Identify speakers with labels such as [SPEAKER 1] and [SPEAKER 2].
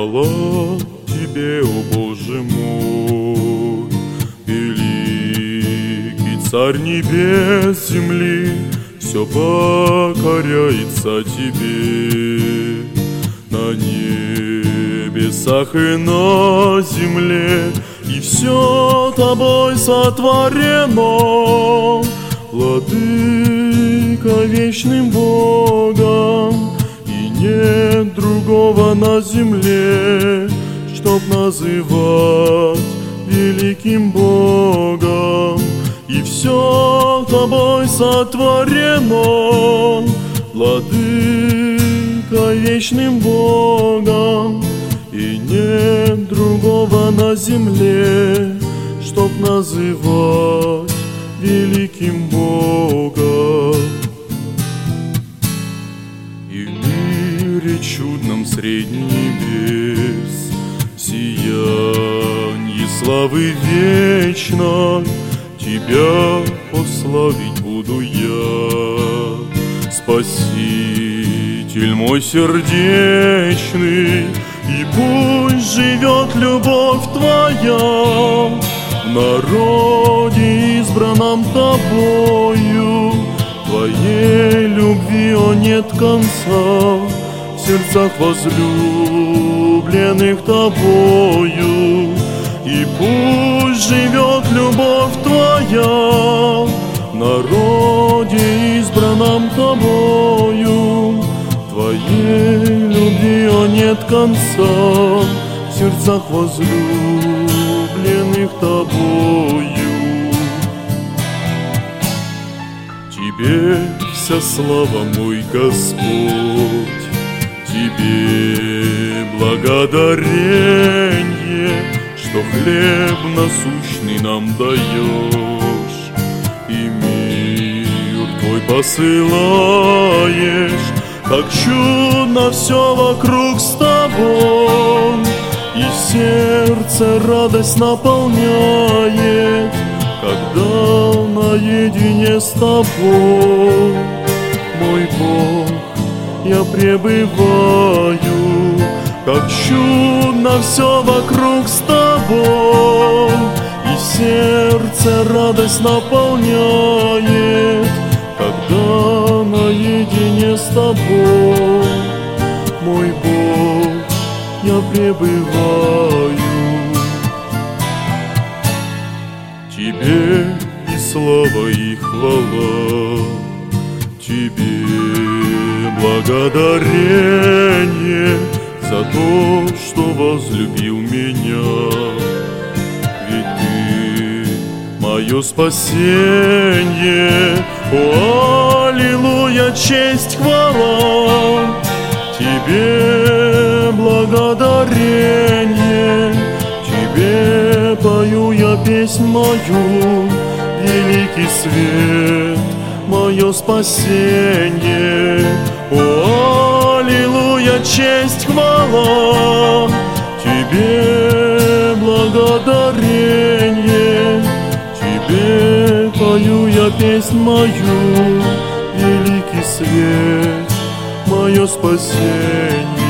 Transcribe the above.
[SPEAKER 1] Хвала Тебе, о Боже мой, великий Царь небес, земли, все покоряется Тебе. На небесах и на земле, и все Тобой сотворено. Владыка вечным Богом, и нет другого на земле, чтоб называть великим Богом. И все Тобой сотворено, Владыка вечным Богом, и нет другого на земле, чтоб называть великим Богом. И в мире чудном средь небес, сиянье славы вечной, Тебя прославить буду я, Спаситель мой сердечный. И пусть живет любовь Твоя в народе, избранном Тобою. Твоей любви, о, нет конца в сердцах возлюбленных Тобою. И пусть живет любовь Твоя в народе, избранном Тобою. Твоей любви, о, нет конца в сердцах возлюбленных Тобою. Тебе вся слава, мой Господь, Тебе благодаренье, что хлеб насущный нам даешь, и мир Твой посылаешь. Как чудно все вокруг с Тобой, и сердце радость наполняет, когда наедине с Тобой, мой Бог, я пребываю. Как чудно все вокруг с Тобой, и сердце радость наполняет, когда наедине с Тобой, мой Бог, я пребываю. Тебе и слава, и хвала, Тебе благодарение за то, что возлюбил меня. Ведь Ты мое спасение, о, аллилуйя, честь, хвала. Тебе благодарение, Тебе пою я песнь мою, великий свет, мое спасение. О, аллилуйя, честь, хвала. Тебе благодарение, Тебе пою я песнь мою, великий свет, мое спасение.